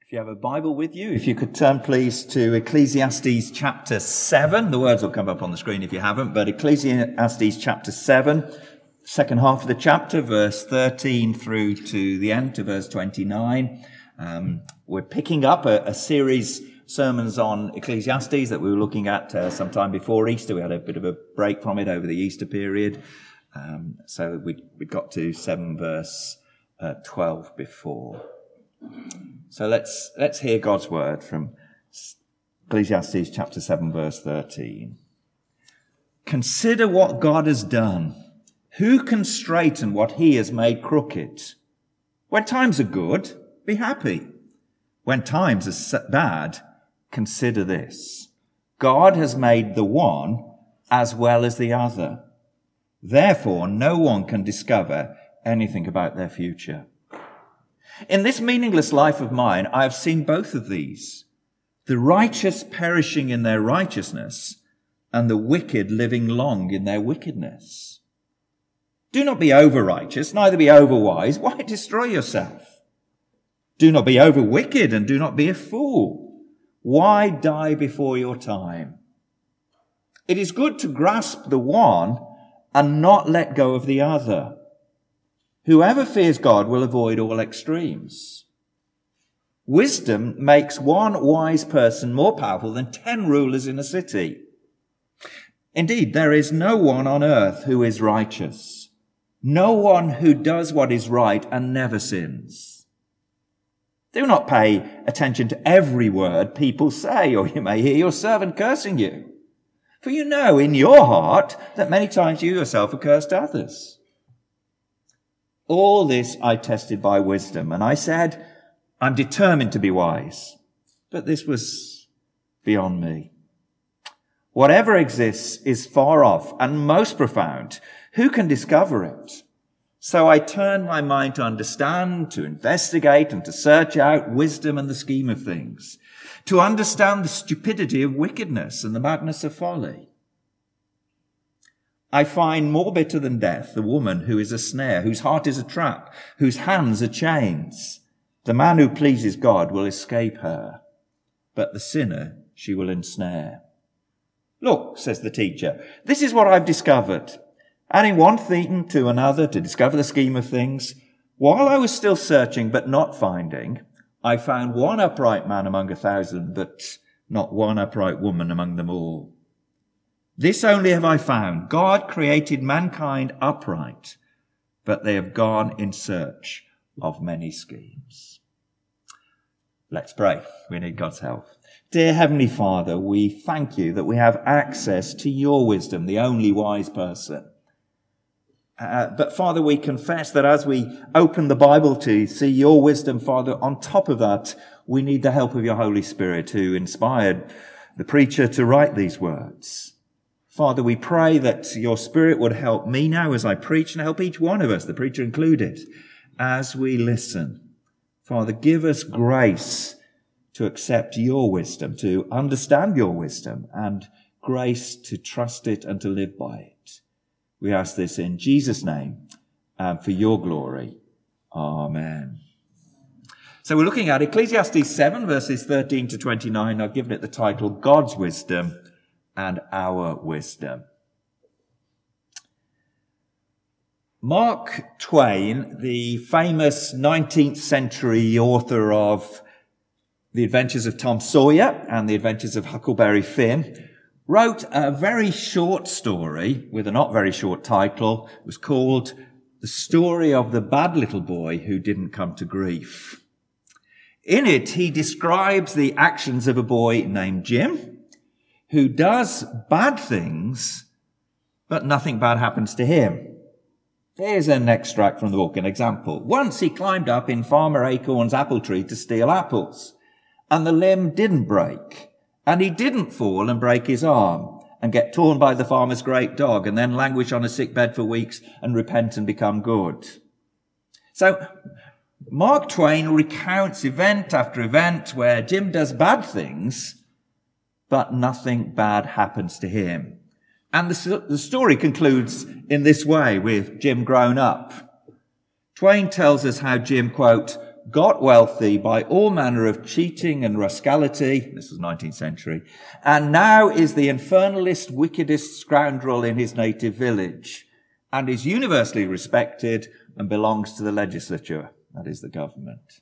If you have a Bible with you, if you could turn please to Ecclesiastes chapter 7. The words will come up on the screen if you haven't, but Ecclesiastes chapter 7, second half of the chapter, verse 13 through to the end, to verse 29. We're picking up a series sermons on Ecclesiastes that we were looking at sometime before Easter. We had a bit of a break from it over the Easter period. So we got to 7 verse 12 before. So let's hear God's word from Ecclesiastes chapter 7 verse 13. Consider what God has done. Who can straighten what he has made crooked? When times are good, be happy. When times are bad, consider this. God has made the one as well as the other. Therefore, no one can discover anything about their future. In this meaningless life of mine, I have seen both of these. The righteous perishing in their righteousness and the wicked living long in their wickedness. Do not be over-righteous, neither be over-wise. Why destroy yourself? Do not be over-wicked and do not be a fool. Why die before your time? It is good to grasp the one and not let go of the other. Whoever fears God will avoid all extremes. Wisdom makes one wise person more powerful than 10 rulers in a city. Indeed, there is no one on earth who is righteous, no one who does what is right and never sins. Do not pay attention to every word people say, or you may hear your servant cursing you. For you know in your heart that many times you yourself have cursed others. All this I tested by wisdom, and I said, I'm determined to be wise. But this was beyond me. Whatever exists is far off and most profound. Who can discover it? So I turned my mind to understand, to investigate, and to search out wisdom and the scheme of things, to understand the stupidity of wickedness and the madness of folly. I find more bitter than death the woman who is a snare, whose heart is a trap, whose hands are chains. The man who pleases God will escape her, but the sinner she will ensnare. Look, says the teacher, this is what I've discovered. Adding one thing to another to discover the scheme of things, while I was still searching but not finding, I found one upright man among 1,000, but not one upright woman among them all. This only have I found. God created mankind upright, but they have gone in search of many schemes. Let's pray. We need God's help. Dear Heavenly Father, we thank you that we have access to your wisdom, the only wise person. But Father, we confess that as we open the Bible to see your wisdom, Father, on top of that, we need the help of your Holy Spirit who inspired the preacher to write these words. Father, we pray that your Spirit would help me now as I preach and help each one of us, the preacher included, as we listen. Father, give us grace to accept your wisdom, to understand your wisdom, and grace to trust it and to live by it. We ask this in Jesus' name and for your glory. Amen. So we're looking at Ecclesiastes 7, verses 13 to 29. I've given it the title, God's Wisdom and Our Wisdom. Mark Twain, the famous 19th century author of The Adventures of Tom Sawyer and The Adventures of Huckleberry Finn, wrote a very short story with a not very short title. It was called The Story of the Bad Little Boy Who Didn't Come to Grief. In it, he describes the actions of a boy named Jim, who does bad things, but nothing bad happens to him. Here's an extract from the book, an example. Once he climbed up in Farmer Acorn's apple tree to steal apples, and the limb didn't break, and he didn't fall and break his arm, and get torn by the farmer's great dog, and then languish on a sick bed for weeks and repent and become good. So Mark Twain recounts event after event where Jim does bad things, but nothing bad happens to him. And the story concludes in this way with Jim grown up. Twain tells us how Jim, quote, got wealthy by all manner of cheating and rascality, this was 19th century, and now is the infernalist, wickedest scoundrel in his native village, and is universally respected and belongs to the legislature, that is the government.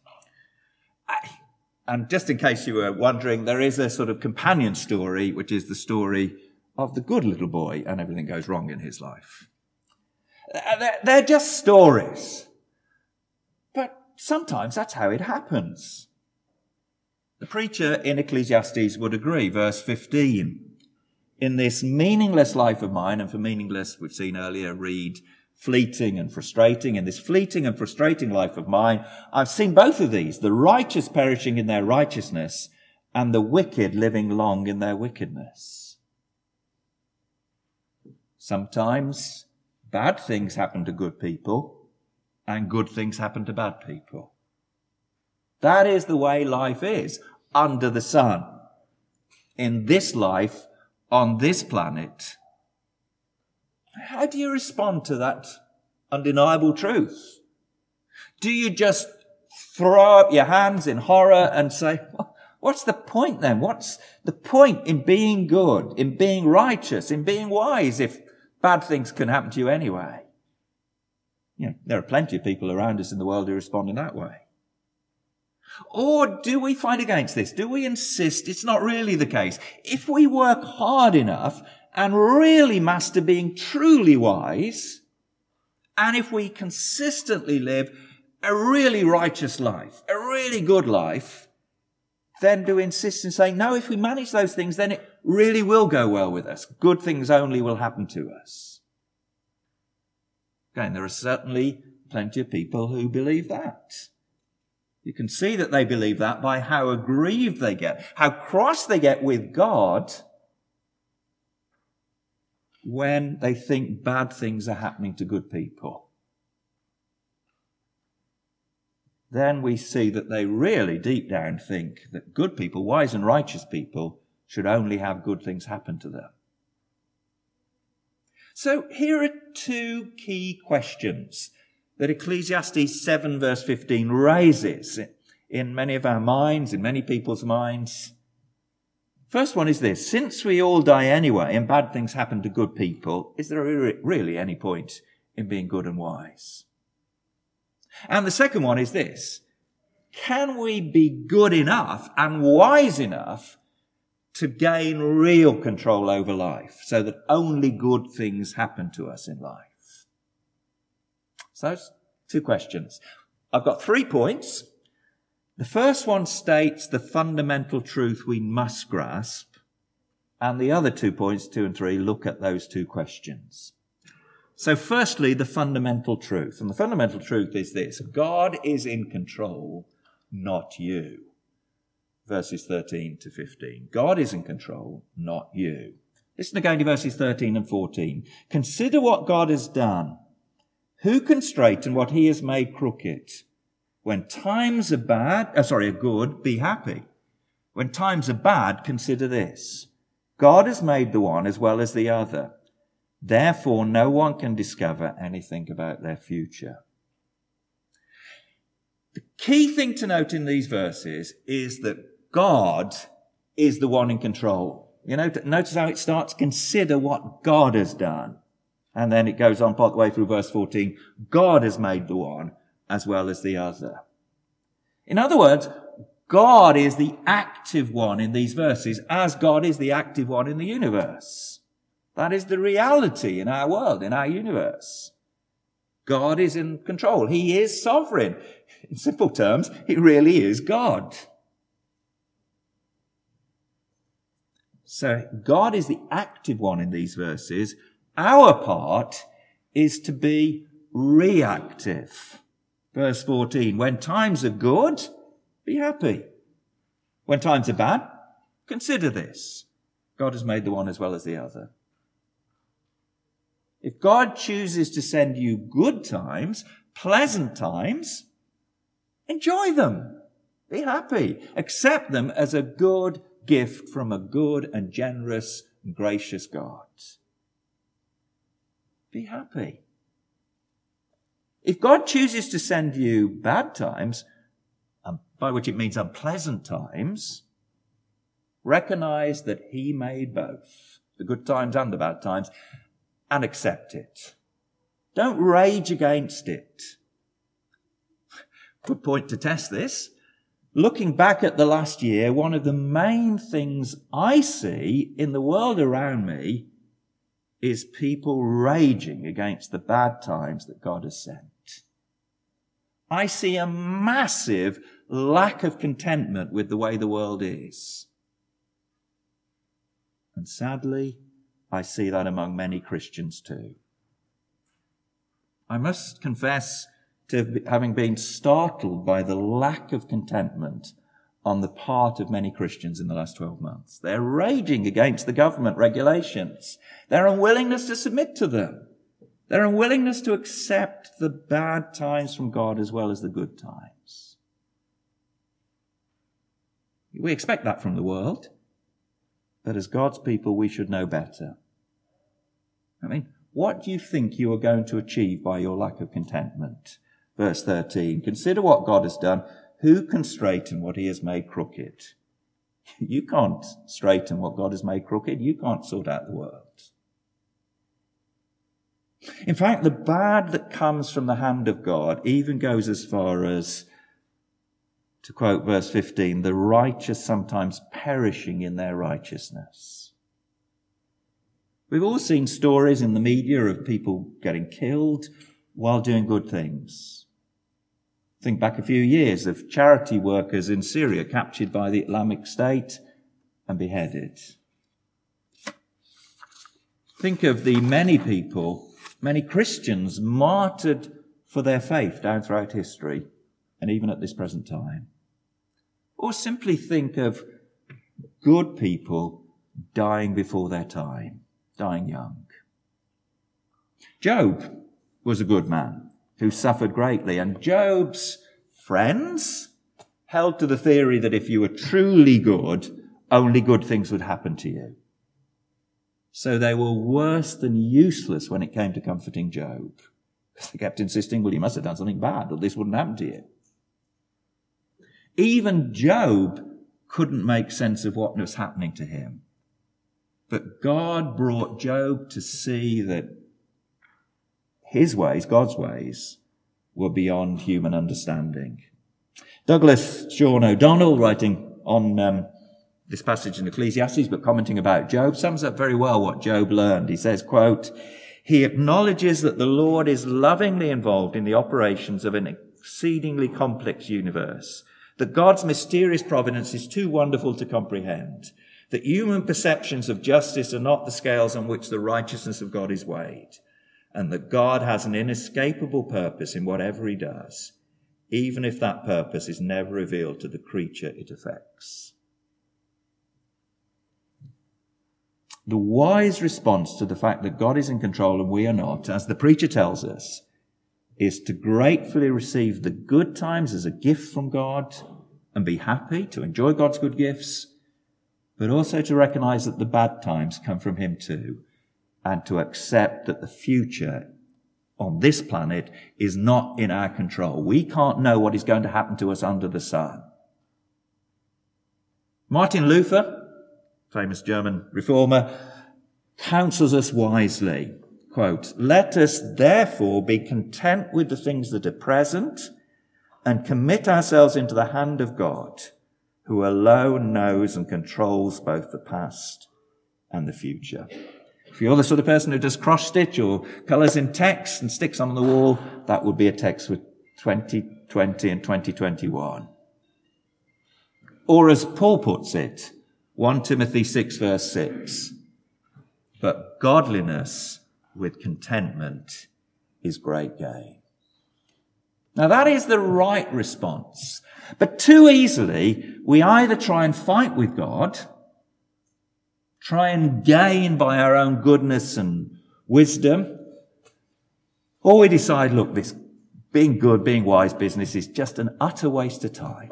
And just in case you were wondering, there is a sort of companion story, which is the story of the good little boy, and everything goes wrong in his life. They're just stories. But sometimes that's how it happens. The preacher in Ecclesiastes would agree, verse 15. In this meaningless life of mine, and for meaningless, we've seen earlier, read fleeting and frustrating. In this fleeting and frustrating life of mine, I've seen both of these, the righteous perishing in their righteousness and the wicked living long in their wickedness. Sometimes bad things happen to good people and good things happen to bad people. That is the way life is under the sun. In this life, on this planet. How do you respond to that undeniable truth? Do you just throw up your hands in horror and say, what's the point then? What's the point in being good, in being righteous, in being wise if bad things can happen to you anyway? You know, there are plenty of people around us in the world who respond in that way. Or do we fight against this? Do we insist it's not really the case? If we work hard enough and really master being truly wise, and if we consistently live a really righteous life, a really good life, then do we insist in saying, no, if we manage those things, then it really will go well with us. Good things only will happen to us. Again, there are certainly plenty of people who believe that. You can see that they believe that by how aggrieved they get, how cross they get with God when they think bad things are happening to good people. Then we see that they really deep down think that good people, wise and righteous people, should only have good things happen to them. So here are two key questions that Ecclesiastes 7 verse 15 raises in many of our minds, in many people's minds. First one is this: since we all die anyway and bad things happen to good people, is there really any point in being good and wise? And the second one is this: can we be good enough and wise enough to gain real control over life so that only good things happen to us in life? So those two questions. I've got 3 points. The first one states the fundamental truth we must grasp, and the other 2 points, 2 and 3, look at those two questions. So firstly, the fundamental truth. And the fundamental truth is this: God is in control, not you. Verses 13 to 15. God is in control, not you. Listen again to verses 13 and 14. Consider what God has done. Who can straighten what he has made crooked? When times are good, be happy. When times are bad, consider this: God has made the one as well as the other. Therefore, no one can discover anything about their future. The key thing to note in these verses is that God is the one in control. You know, notice how it starts: consider what God has done. And then it goes on part the way through verse 14. God has made the one as well as the other. In other words, God is the active one in these verses, as God is the active one in the universe. That is the reality in our world, in our universe. God is in control. He is sovereign. In simple terms, he really is God. So God is the active one in these verses. Our part is to be reactive. Verse 14, when times are good, be happy. When times are bad, consider this: God has made the one as well as the other. If God chooses to send you good times, pleasant times, enjoy them. Be happy. Accept them as a good gift from a good and generous and gracious God. Be happy. If God chooses to send you bad times, by which it means unpleasant times, recognize that he made both, the good times and the bad times, and accept it. Don't rage against it. Good point to test this. Looking back at the last year, one of the main things I see in the world around me is people raging against the bad times that God has sent. I see a massive lack of contentment with the way the world is. And sadly, I see that among many Christians too. I must confess to having been startled by the lack of contentment on the part of many Christians in the last 12 months. They're raging against the government regulations. Their unwillingness to submit to them. Their unwillingness to accept the bad times from God as well as the good times. We expect that from the world. But as God's people, we should know better. I mean, what do you think you are going to achieve by your lack of contentment? Verse 13, consider what God has done. Who can straighten what he has made crooked? You can't straighten what God has made crooked. You can't sort out the world. In fact, the bad that comes from the hand of God even goes as far as, to quote verse 15, the righteous sometimes perishing in their righteousness. We've all seen stories in the media of people getting killed while doing good things. Think back a few years of charity workers in Syria captured by the Islamic State and beheaded. Think of the many people, many Christians martyred for their faith down throughout history and even at this present time. Or simply think of good people dying before their time, dying young. Job was a good man who suffered greatly, and Job's friends held to the theory that if you were truly good, only good things would happen to you. So they were worse than useless when it came to comforting Job. They kept insisting, well, you must have done something bad, or this wouldn't happen to you. Even Job couldn't make sense of what was happening to him. But God brought Job to see that his ways, God's ways, were beyond human understanding. Douglas Sean O'Donnell, writing on this passage in Ecclesiastes, but commenting about Job, sums up very well what Job learned. He says, quote, he acknowledges that the Lord is lovingly involved in the operations of an exceedingly complex universe, that God's mysterious providence is too wonderful to comprehend, that human perceptions of justice are not the scales on which the righteousness of God is weighed, and that God has an inescapable purpose in whatever he does, even if that purpose is never revealed to the creature it affects. The wise response to the fact that God is in control and we are not, as the preacher tells us, is to gratefully receive the good times as a gift from God and be happy to enjoy God's good gifts, but also to recognize that the bad times come from him too, and to accept that the future on this planet is not in our control. We can't know what is going to happen to us under the sun. Martin Luther, famous German reformer, counsels us wisely. Quote, let us therefore be content with the things that are present and commit ourselves into the hand of God, who alone knows and controls both the past and the future. If you're the sort of person who does cross-stitch or colours in text and sticks on the wall, that would be a text with 2020 and 2021. Or as Paul puts it, 1 Timothy 6 verse 6, but godliness with contentment is great gain. Now that is the right response. But too easily, we either try and fight with God, try and gain by our own goodness and wisdom, or we decide, look, this being good, being wise business is just an utter waste of time.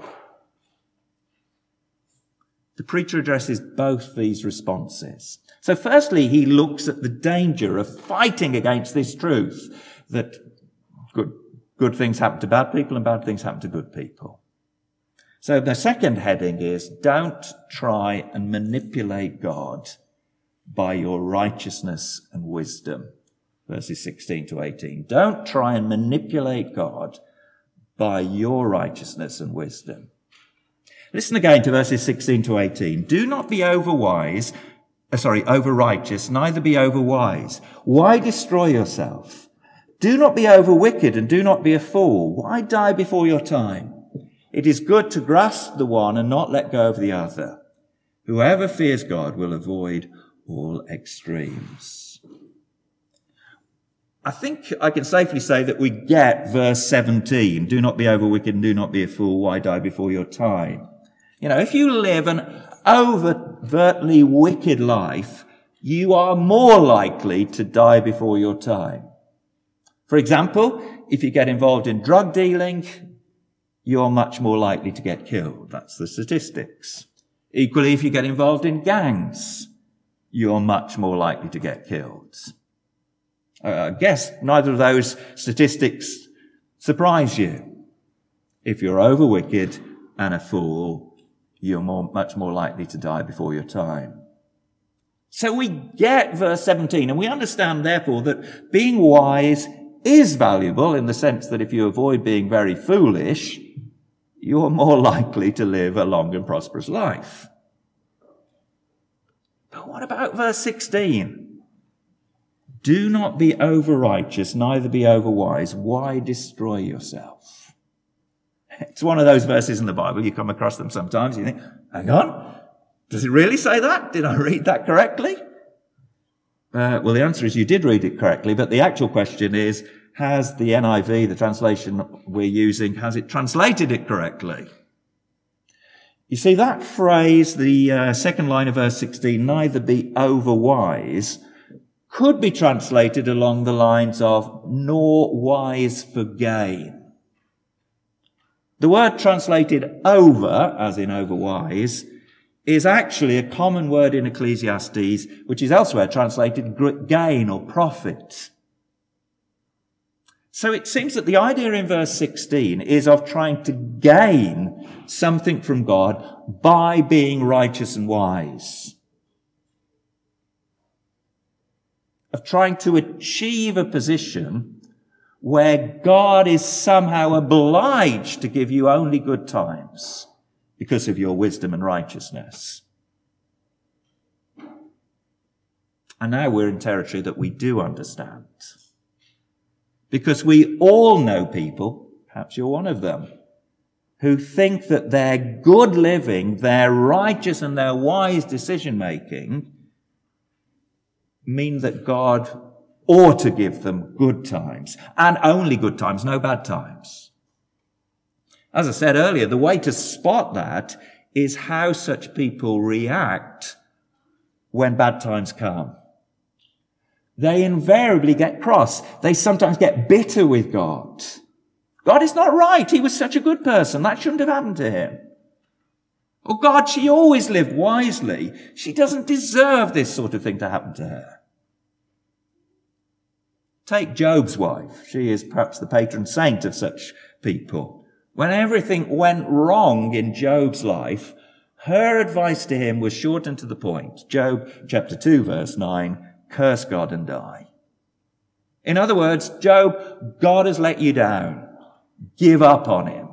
The preacher addresses both these responses. So firstly, he looks at the danger of fighting against this truth that good things happen to bad people and bad things happen to good people. So the second heading is, don't try and manipulate God by your righteousness and wisdom. Verses 16 to 18. Don't try and manipulate God by your righteousness and wisdom. Listen again to verses 16 to 18. Do not be over righteous, neither be over wise. Why destroy yourself? Do not be over wicked, and do not be a fool. Why die before your time? It is good to grasp the one and not let go of the other. Whoever fears God will avoid all extremes. I think I can safely say that we get verse 17. Do not be over wicked and do not be a fool. Why die before your time? You know, if you live an overtly wicked life, you are more likely to die before your time. For example, if you get involved in drug dealing, you're much more likely to get killed. That's the statistics. Equally, if you get involved in gangs, you're much more likely to get killed. I guess neither of those statistics surprise you. If you're over wicked and a fool, you're much more likely to die before your time. So we get verse 17, and we understand, therefore, that being wise is valuable in the sense that if you avoid being very foolish, you're more likely to live a long and prosperous life. But what about verse 16? Do not be over righteous, neither be over wise. Why destroy yourself? It's one of those verses in the Bible. You come across them sometimes. You think, hang on, does it really say that? Did I read that correctly? Well, the answer is you did read it correctly, but the actual question is, has the NIV, the translation we're using, has it translated it correctly? You see, that phrase, the second line of verse 16, neither be over wise, could be translated along the lines of, nor wise for gain. The word translated over, as in over wise, is actually a common word in Ecclesiastes, which is elsewhere translated gain or profit. So it seems that the idea in verse 16 is of trying to gain something from God by being righteous and wise. Of trying to achieve a position where God is somehow obliged to give you only good times because of your wisdom and righteousness. And now we're in territory that we do understand. Because we all know people, perhaps you're one of them, who think that their good living, their righteous and their wise decision-making mean that God ought to give them good times, and only good times, no bad times. As I said earlier, the way to spot that is how such people react when bad times come. They invariably get cross. They sometimes get bitter with God. God is not right. He was such a good person. That shouldn't have happened to him. Oh God, she always lived wisely. She doesn't deserve this sort of thing to happen to her. Take Job's wife. She is perhaps the patron saint of such people. When everything went wrong in Job's life, her advice to him was short and to the point. Job chapter 2 verse 9, curse God and die. In other words, Job, God has let you down. Give up on him.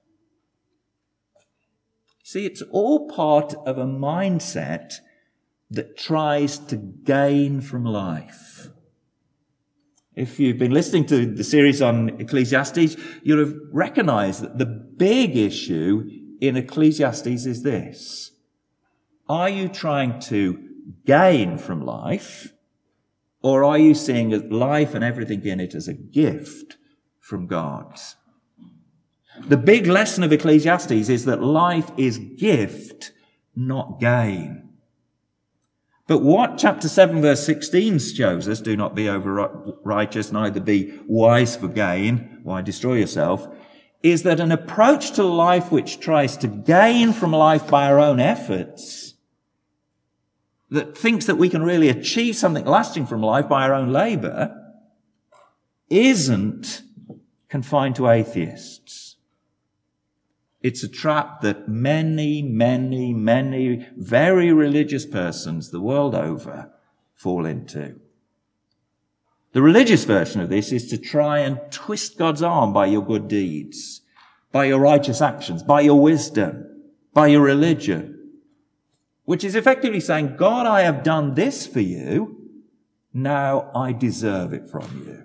See, it's all part of a mindset that tries to gain from life. If you've been listening to the series on Ecclesiastes, you'll have recognized that the big issue in Ecclesiastes is this. Are you trying to gain from life, or are you seeing life and everything in it as a gift from God? The big lesson of Ecclesiastes is that life is gift, not gain. But what chapter 7 verse 16 shows us, do not be over righteous, neither be wise for gain, why destroy yourself, is that an approach to life which tries to gain from life by our own efforts, that thinks that we can really achieve something lasting from life by our own labor, isn't confined to atheists. It's a trap that many, many, many very religious persons the world over fall into. The religious version of this is to try and twist God's arm by your good deeds, by your righteous actions, by your wisdom, by your religion, which is effectively saying, God, I have done this for you. Now I deserve it from you.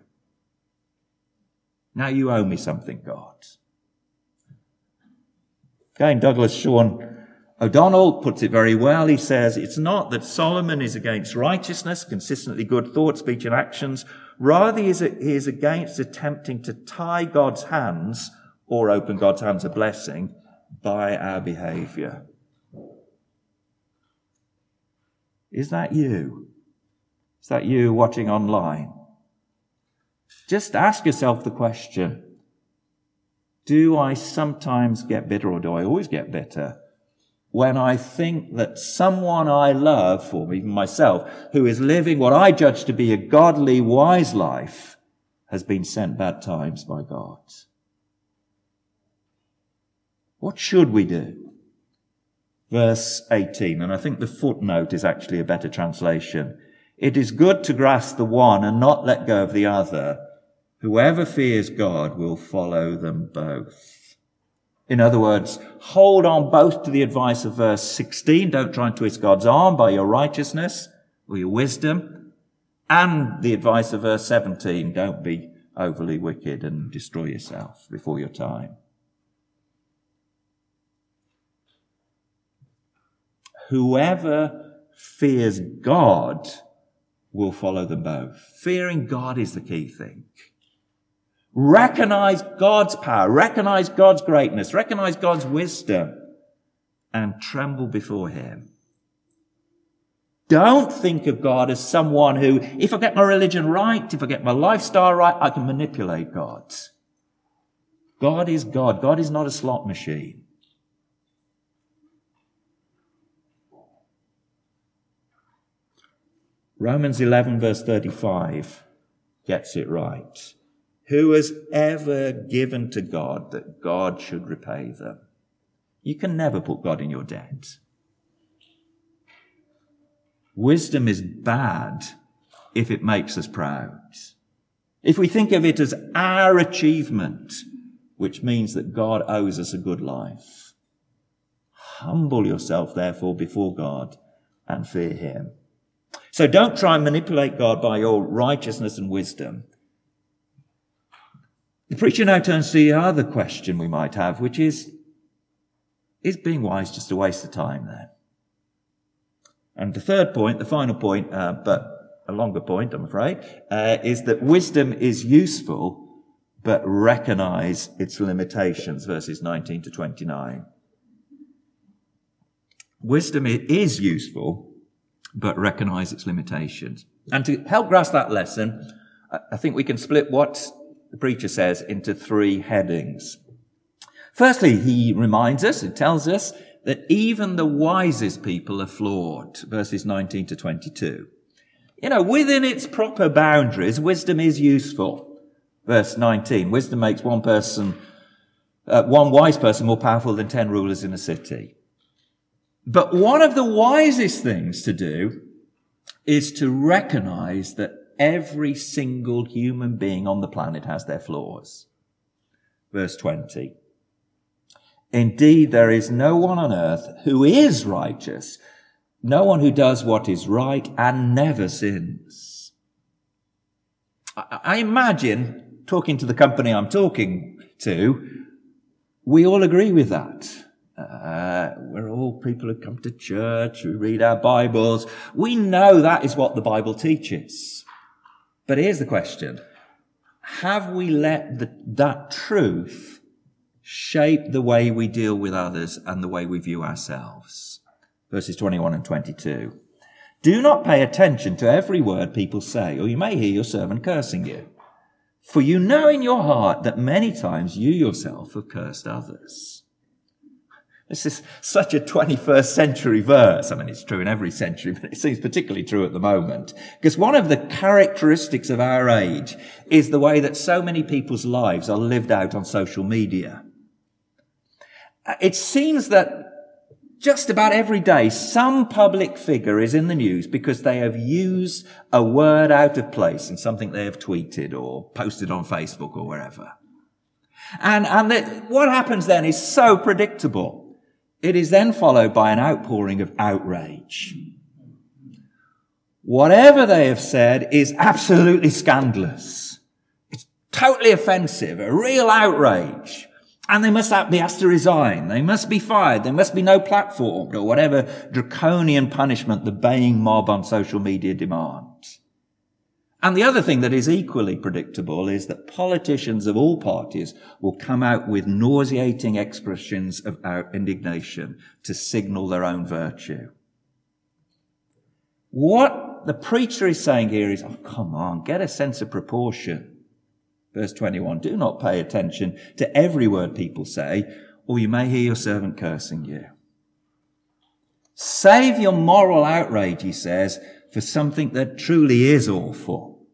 Now you owe me something, God. Again, Douglas Sean O'Donnell puts it very well. He says, it's not that Solomon is against righteousness, consistently good thought, speech and actions. Rather, he is against attempting to tie God's hands or open God's hands of blessing by our behavior. Is that you? Is that you watching online? Just ask yourself the question, do I sometimes get bitter, or do I always get bitter when I think that someone I love, or even myself, who is living what I judge to be a godly, wise life, has been sent bad times by God? What should we do? Verse 18, and I think the footnote is actually a better translation. It is good to grasp the one and not let go of the other. Whoever fears God will follow them both. In other words, hold on both to the advice of verse 16, don't try and twist God's arm by your righteousness or your wisdom, and the advice of verse 17, don't be overly wicked and destroy yourself before your time. Whoever fears God will follow them both. Fearing God is the key thing. Recognize God's power, recognize God's greatness, recognize God's wisdom, and tremble before him. Don't think of God as someone who, if I get my religion right, if I get my lifestyle right, I can manipulate God. God is God. God is not a slot machine. Romans 11 verse 35 gets it right. Who has ever given to God that God should repay them? You can never put God in your debt. Wisdom is bad if it makes us proud. If we think of it as our achievement, which means that God owes us a good life. Humble yourself, therefore, before God and fear him. So don't try and manipulate God by your righteousness and wisdom. The preacher now turns to the other question we might have, which is being wise just a waste of time then? And the third point, the final point, but a longer point, I'm afraid, is that wisdom is useful, but recognize its limitations, verses 19 to 29. Wisdom is useful, but recognize its limitations. And to help grasp that lesson, I think we can split what the preacher says into three headings. Firstly, he reminds us, it tells us, that even the wisest people are flawed, verses 19 to 22. Within its proper boundaries, wisdom is useful. Verse 19, wisdom makes one wise person more powerful than 10 rulers in a city. But one of the wisest things to do is to recognize that every single human being on the planet has their flaws. Verse 20. Indeed, there is no one on earth who is righteous, no one who does what is right and never sins. I imagine, talking to the company I'm talking to, we all agree with that. We're all people who come to church, who read our Bibles. We know that is what the Bible teaches. But here's the question. Have we let that truth shape the way we deal with others and the way we view ourselves? Verses 21 and 22. Do not pay attention to every word people say, or you may hear your servant cursing you. For you know in your heart that many times you yourself have cursed others. This is such a 21st century verse. I mean, it's true in every century, but it seems particularly true at the moment. Because one of the characteristics of our age is the way that so many people's lives are lived out on social media. It seems that just about every day, some public figure is in the news because they have used a word out of place in something they have tweeted or posted on Facebook or wherever. And what happens then is so predictable. It is then followed by an outpouring of outrage. Whatever they have said is absolutely scandalous. It's totally offensive, a real outrage. And they must be asked to resign. They must be fired. There must be no platform or whatever draconian punishment the baying mob on social media demands. And the other thing that is equally predictable is that politicians of all parties will come out with nauseating expressions of indignation to signal their own virtue. What the preacher is saying here is, oh, come on, get a sense of proportion. Verse 21, do not pay attention to every word people say, or you may hear your servant cursing you. Save your moral outrage, he says, for something that truly is awful.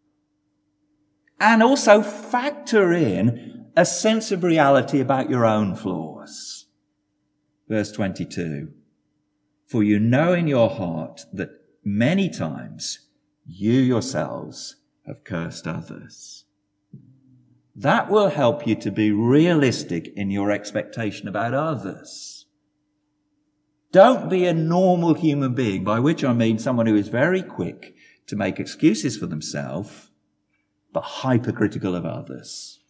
And also factor in a sense of reality about your own flaws. Verse 22, for you know in your heart that many times you yourselves have cursed others. That will help you to be realistic in your expectation about others. Don't be a normal human being, by which I mean someone who is very quick to make excuses for themselves, but hypercritical of others.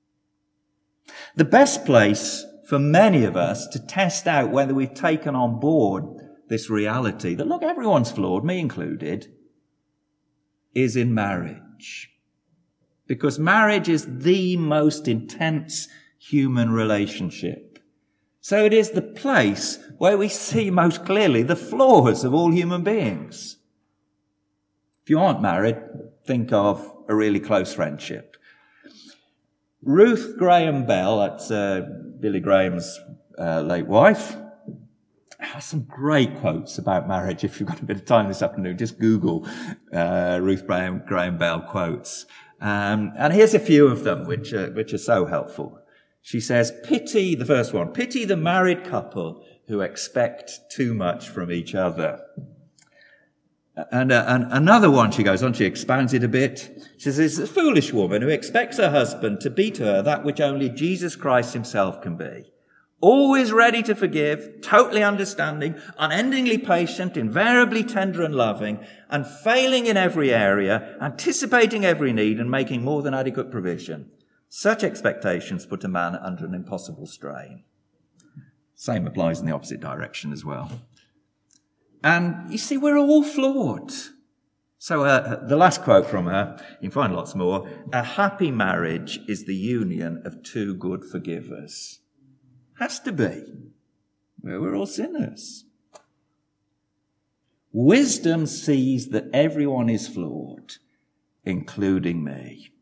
The best place for many of us to test out whether we've taken on board this reality that, look, everyone's flawed, me included, is in marriage. Because marriage is the most intense human relationship. So it is the place where we see most clearly the flaws of all human beings. If you aren't married, think of a really close friendship. Ruth Graham Bell, that's Billy Graham's late wife, has some great quotes about marriage. If you've got a bit of time this afternoon, just Google Ruth Graham Bell quotes. And here's a few of them, which are so helpful. She says, the first one, pity the married couple who expect too much from each other. And another one, she goes on, she expands it a bit. She says, it's a foolish woman who expects her husband to be to her that which only Jesus Christ himself can be. Always ready to forgive, totally understanding, unendingly patient, invariably tender and loving, and failing in every area, anticipating every need and making more than adequate provision. Such expectations put a man under an impossible strain. Same applies in the opposite direction as well. And you see, we're all flawed. So the last quote from her, you can find lots more. A happy marriage is the union of two good forgivers. Has to be. We're all sinners. Wisdom sees that everyone is flawed, including me.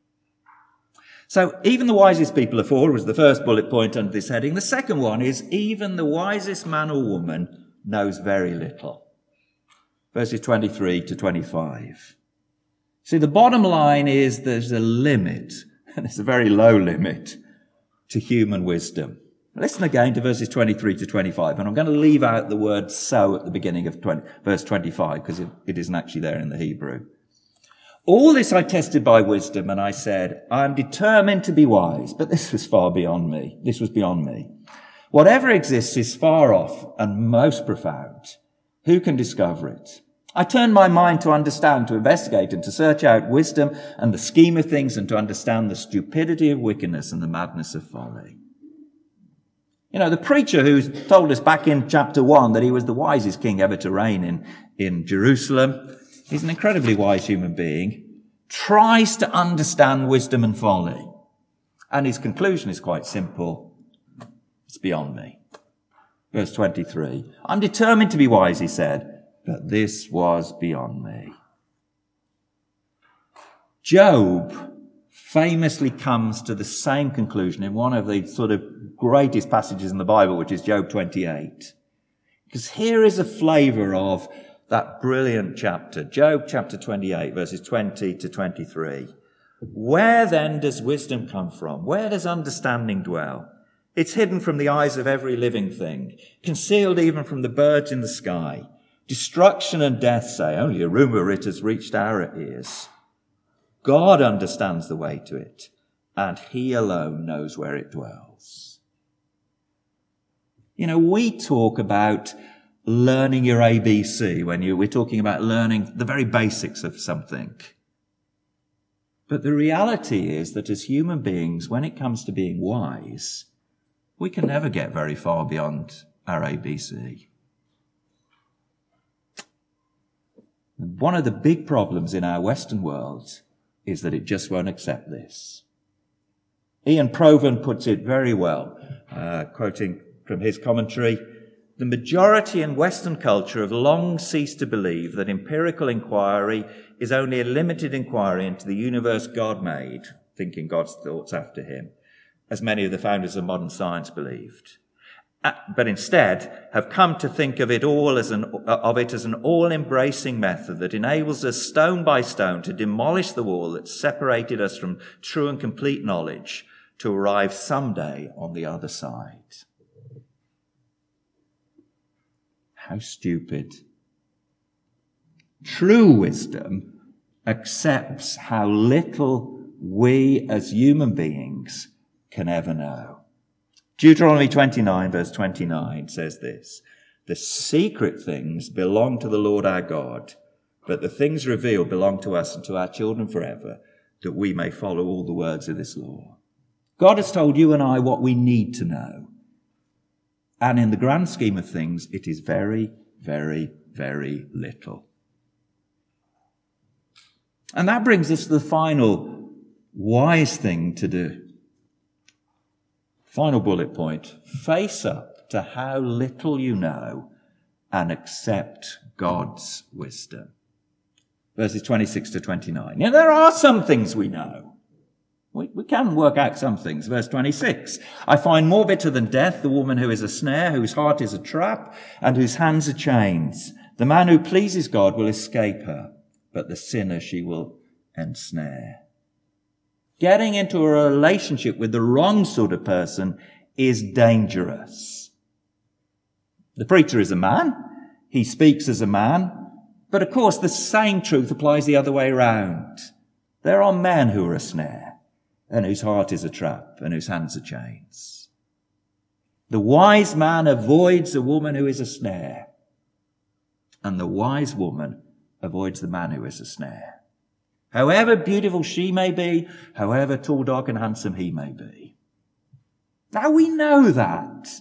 So even the wisest people are flawed was the first bullet point under this heading. The second one is even the wisest man or woman knows very little. Verses 23 to 25. See, the bottom line is there's a limit, and it's a very low limit, to human wisdom. Listen again to verses 23 to 25, and I'm going to leave out the word so at the beginning of verse 25 because it isn't actually there in the Hebrew. All this I tested by wisdom, and I said, I am determined to be wise, but this was far beyond me. This was beyond me. Whatever exists is far off and most profound. Who can discover it? I turned my mind to understand, to investigate, and to search out wisdom and the scheme of things, and to understand the stupidity of wickedness and the madness of folly. You know, the preacher who told us back in chapter 1 that he was the wisest king ever to reign in Jerusalem, he's an incredibly wise human being, tries to understand wisdom and folly. And his conclusion is quite simple. It's beyond me. Verse 23. I'm determined to be wise, he said, but this was beyond me. Job famously comes to the same conclusion in one of the sort of greatest passages in the Bible, which is Job 28. Because here is a flavour of that brilliant chapter, Job chapter 28, verses 20 to 23. Where then does wisdom come from? Where does understanding dwell? It's hidden from the eyes of every living thing, concealed even from the birds in the sky. Destruction and death say, only a rumour it has reached our ears. God understands the way to it, and he alone knows where it dwells. You know, we talk about learning your ABC when we're talking about learning the very basics of something. But the reality is that as human beings, when it comes to being wise, we can never get very far beyond our ABC. One of the big problems in our Western world is that it just won't accept this. Ian Provan puts it very well, quoting from his commentary, "The majority in Western culture have long ceased to believe that empirical inquiry is only a limited inquiry into the universe God made, thinking God's thoughts after him, as many of the founders of modern science believed, but instead have come to think of it as an all-embracing method that enables us stone by stone to demolish the wall that separated us from true and complete knowledge to arrive someday on the other side." How stupid. True wisdom accepts how little we as human beings can ever know. Deuteronomy 29 verse 29 says this, "The secret things belong to the Lord our God, but the things revealed belong to us and to our children forever, that we may follow all the words of this law." God has told you and I what we need to know. And in the grand scheme of things, it is very, very, very little. And that brings us to the final wise thing to do. Final bullet point. Face up to how little you know and accept God's wisdom. Verses 26 to 29. Now, there are some things we know. We can work out some things. Verse 26. "I find more bitter than death the woman who is a snare, whose heart is a trap, and whose hands are chains. The man who pleases God will escape her, but the sinner she will ensnare." Getting into a relationship with the wrong sort of person is dangerous. The preacher is a man. He speaks as a man. But of course, the same truth applies the other way around. There are men who are a snare, and whose heart is a trap, and whose hands are chains. The wise man avoids a woman who is a snare, and the wise woman avoids the man who is a snare. However beautiful she may be, however tall, dark, and handsome he may be. Now we know that.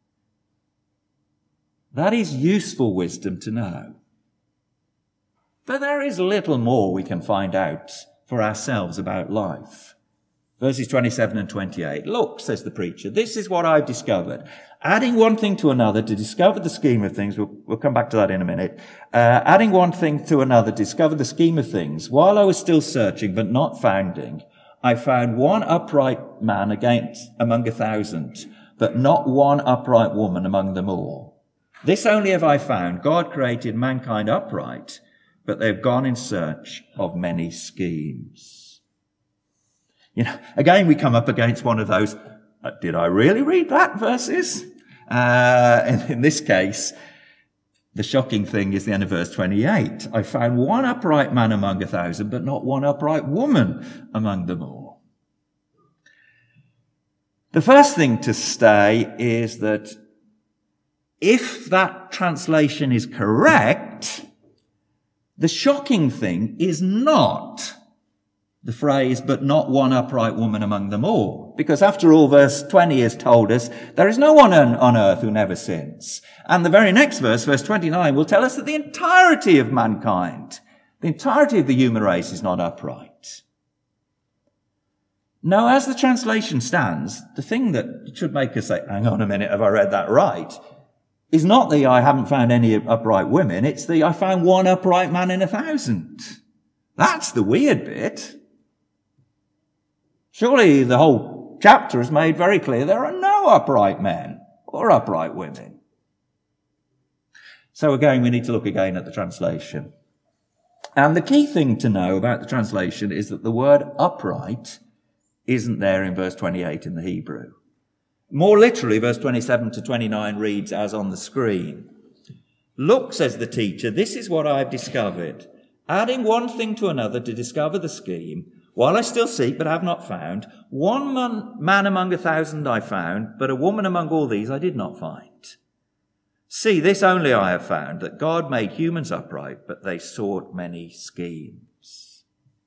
That is useful wisdom to know. But there is little more we can find out for ourselves about life. Verses 27 and 28. "Look," says the preacher, "this is what I've discovered. Adding one thing to another to discover the scheme of things," we'll come back to that in a minute. Adding one thing to another to discover the scheme of things. "While I was still searching but not finding, I found one upright man among 1,000, but not one upright woman among them all. This only have I found: God created mankind upright, but they've gone in search of many schemes." You know, again, we come up against one of those, did I really read that verses? In this case, the shocking thing is the end of verse 28. "I found one upright man among 1,000, but not one upright woman among them all." The first thing to say is that if that translation is correct, the shocking thing is not the phrase, "but not one upright woman among them all." Because after all, verse 20 has told us there is no one on earth who never sins. And the very next verse, verse 29, will tell us that the entirety of mankind, the entirety of the human race is not upright. Now, as the translation stands, the thing that should make us say, hang on a minute, have I read that right? Is not the "I haven't found any upright women," it's the "I found one upright man in 1,000. That's the weird bit. Surely the whole chapter has made very clear there are no upright men or upright women. So again, we need to look again at the translation. And the key thing to know about the translation is that the word upright isn't there in verse 28 in the Hebrew. More literally, verse 27 to 29 reads as on the screen. Look, says the teacher, this is what I've discovered. Adding one thing to another to discover the scheme, while I still seek but have not found, one man among 1,000 I found, but a woman among all these I did not find. See, this only I have found, that God made humans upright, but they sought many schemes.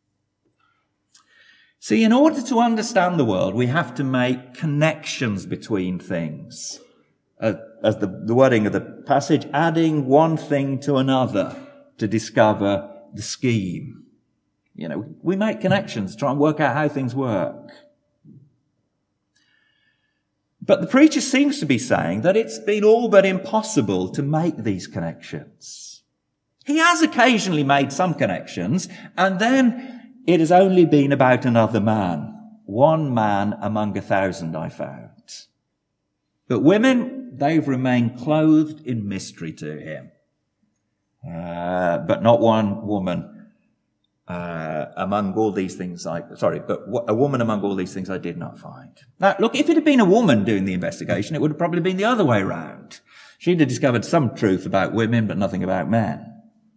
See, in order to understand the world, we have to make connections between things. As the wording of the passage, adding one thing to another to discover the scheme. You know, we make connections, try and work out how things work. But the preacher seems to be saying that it's been all but impossible to make these connections. He has occasionally made some connections, and then it has only been about another man. One man among 1,000 I found. But women, they've remained clothed in mystery to him. But not one woman among all these things but a woman among all these things I did not find. Now, look, if it had been a woman doing the investigation, it would have probably been the other way round. She'd have discovered some truth about women, but nothing about men.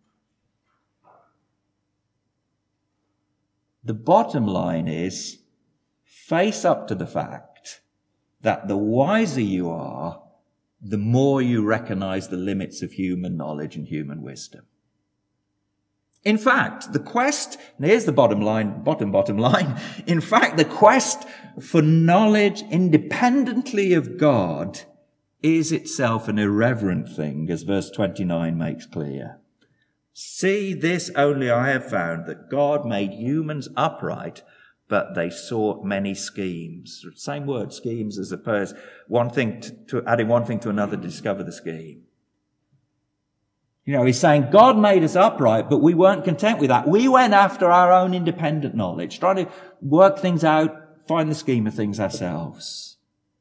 The bottom line is, face up to the fact that the wiser you are, the more you recognize the limits of human knowledge and human wisdom. In fact, the quest, and here's the bottom line. In fact, the quest for knowledge independently of God is itself an irreverent thing, as verse 29 makes clear. See, this only I have found, that God made humans upright, but they sought many schemes. Same word, schemes, as opposed one thing to adding one thing to another to discover the scheme. You know, he's saying God made us upright, but we weren't content with that. We went after our own independent knowledge, trying to work things out, find the scheme of things ourselves.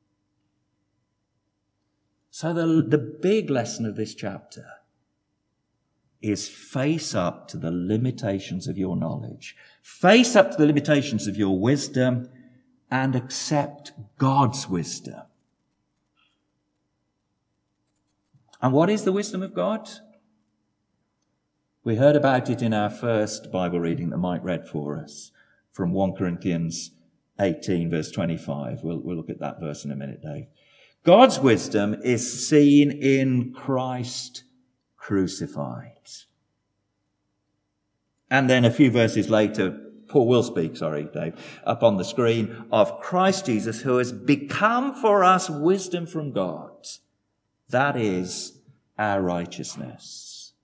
So the big lesson of this chapter is face up to the limitations of your knowledge. Face up to the limitations of your wisdom and accept God's wisdom. And what is the wisdom of God? We heard about it in our first Bible reading that Mike read for us from 1 Corinthians 18, verse 25. We'll look at that verse in a minute, Dave. God's wisdom is seen in Christ crucified. And then a few verses later, Paul will speak, Dave, up on the screen, of Christ Jesus, who has become for us wisdom from God. That is our righteousness.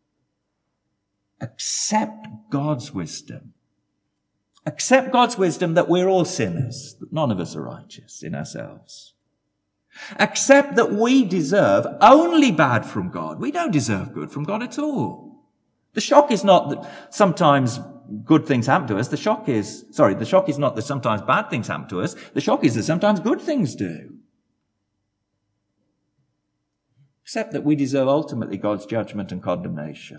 Accept God's wisdom. Accept God's wisdom that we're all sinners, that none of us are righteous in ourselves. Accept that we deserve only bad from God. We don't deserve good from God at all. The shock is not that sometimes good things happen to us. The shock is not that sometimes bad things happen to us. The shock is that sometimes good things do. Accept that we deserve ultimately God's judgment and condemnation.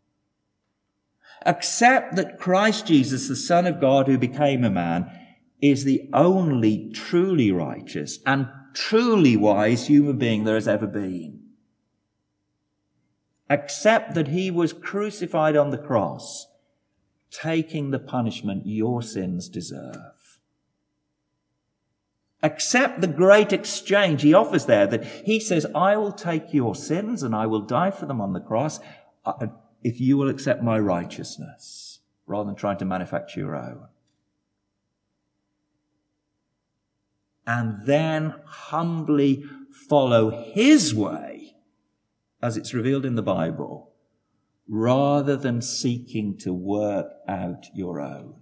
Accept that Christ Jesus, the Son of God who became a man, is the only truly righteous and truly wise human being there has ever been. Accept that he was crucified on the cross, taking the punishment your sins deserve. Accept the great exchange he offers there, that he says, I will take your sins and I will die for them on the cross if you will accept my righteousness, rather than trying to manufacture your own. And then humbly follow his way, as it's revealed in the Bible, rather than seeking to work out your own.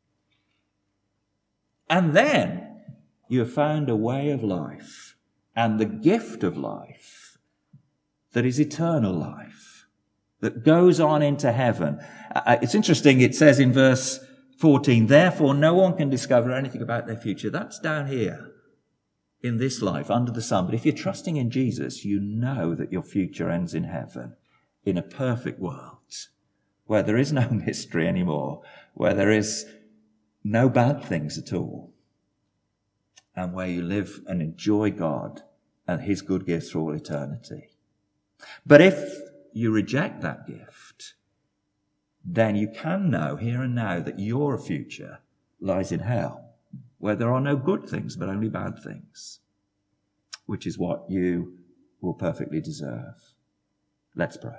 And then you have found a way of life and the gift of life that is eternal life, that goes on into heaven. It's interesting, it says in verse 14, therefore no one can discover anything about their future. That's down here in this life, under the sun. But if you're trusting in Jesus, you know that your future ends in heaven, in a perfect world, where there is no mystery anymore, where there is no bad things at all. and where you live and enjoy God and his good gifts for all eternity. But if you reject that gift, then you can know here and now that your future lies in hell, where there are no good things, but only bad things, which is what you will perfectly deserve. Let's pray.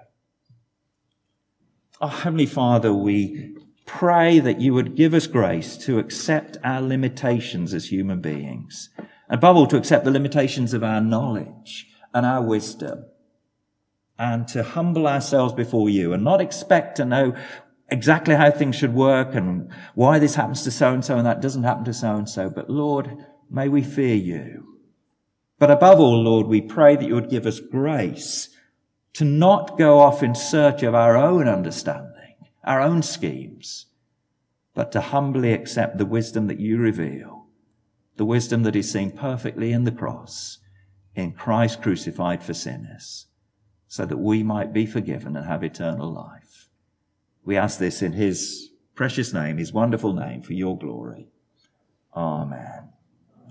Oh, Heavenly Father, we pray that you would give us grace to accept our limitations as human beings, and above all, to accept the limitations of our knowledge and our wisdom, and to humble ourselves before you and not expect to know exactly how things should work and why this happens to so-and-so and that doesn't happen to so-and-so. But Lord, may we fear you. But above all, Lord, we pray that you would give us grace to not go off in search of our own understanding, our own schemes, but to humbly accept the wisdom that you reveal, the wisdom that is seen perfectly in the cross, in Christ crucified for sinners, so that we might be forgiven and have eternal life. We ask this in his precious name, his wonderful name, for your glory. Amen.